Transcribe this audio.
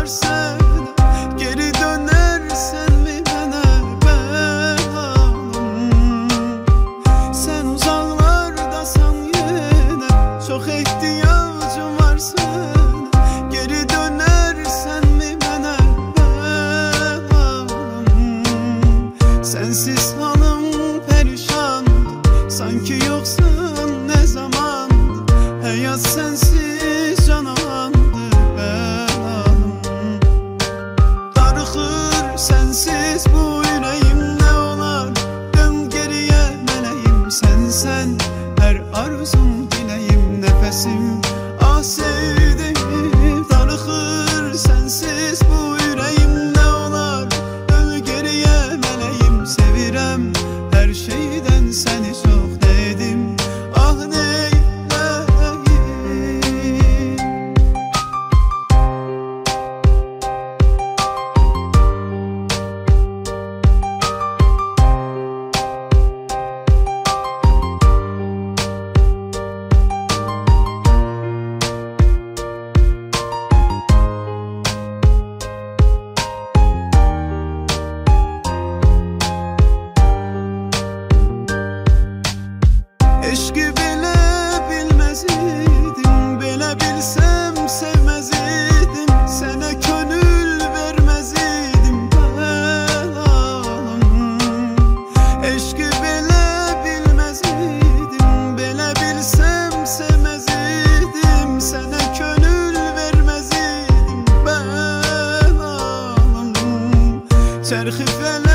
sənə, geri dönərsənmi mənə bəlalım? Sən uzaqlardasan yenə, çox ehtiyacım var sənə, geri dönərsənmi mənə bəlalım? Sənsiz halım perişandır, sanki yoxsan nə zamandır, həyat sənsiz canavandır bəlalım. Darıxır sənsiz bu ürəyim, nə olar dön geriyə mələyim. Sənsən hər arzum diləyim, nəfəsim ah sevdim. Darıxır sənsiz bu ürəyim, nə olar dön geriyə mələyim. Sevirəm hər şeydən səni çox, nə edim ah neyləyim. Eşqi belə bilməz idim, belə bilsəm sevməz idim, sənə könül verməz idim bəlalım. Eşqi belə bilməz idim, belə bilsəm sevməz idim, sənə könül verməz idim bəlalım. Çərxi fələk